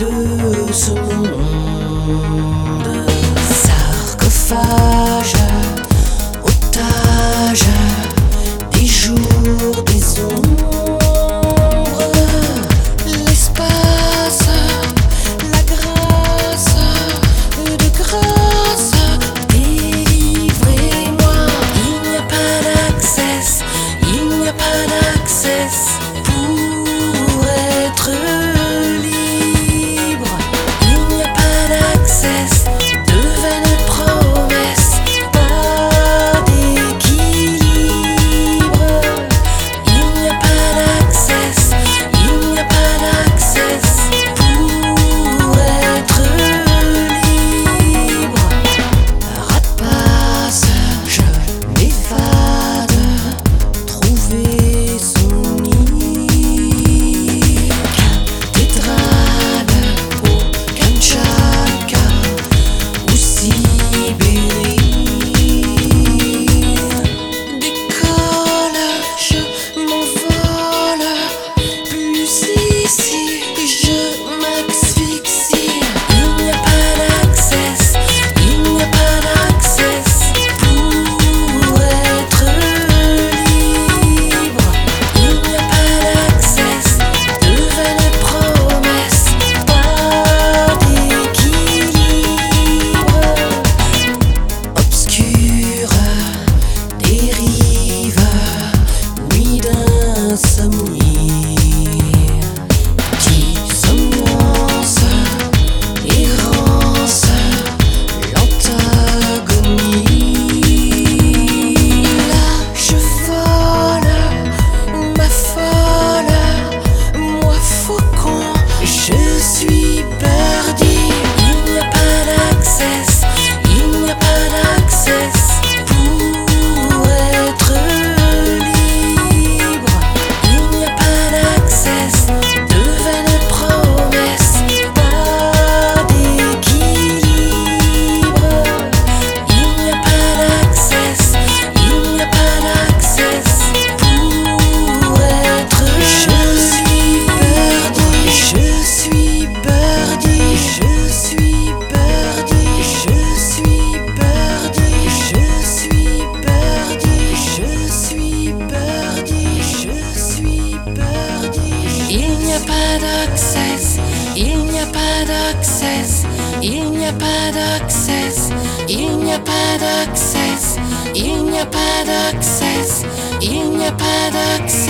de ce monde. Sarcophage, otage des jours, des ombres, l'espace, la grâce de grâce, délivrez-moi. Il n'y a pas d'accès, il n'y a pas d'accès pour être libre. Il n'y a pas d'accès de vaines promesses, pas d'équilibre. Il n'y a pas d'accès, il n'y a pas d'accès pour être libre. Rapace, je m'évade, trouver son nid. Cathédrale au Kamtchatka ou Sibérie. Décolle, je m'envole, plus ici je m'asphyxie. Il n'y a pas d'accès, il n'y a pas d'accès pour être libre. Il n'y a pas d'accès de vaines promesses, pas d'équilibre. Obscure dérive, nuit d'insomnie, dissonance, errance, l'antagonie. Là je vole, m'affole, moi faucon, je suis perdu. Il n'y a pas d'accès, il n'y a pas d'accès pour être libre. Il n'y a pas d'accès de vaines promesses, pas d'équilibre. Il n'y a pas d'accès, il n'y a pas d'accès pour être libre. Je suis perdu, je suis perdu, je suis perdu, je suis perdu, je suis perdu, je suis perdu. Il n'y a pas d'accès, il n'y a pas d'accès, il n'y a pas d'accès, il n'y a pas d'accès, il n'y a pas d'accès, il n'y a pas d'accès.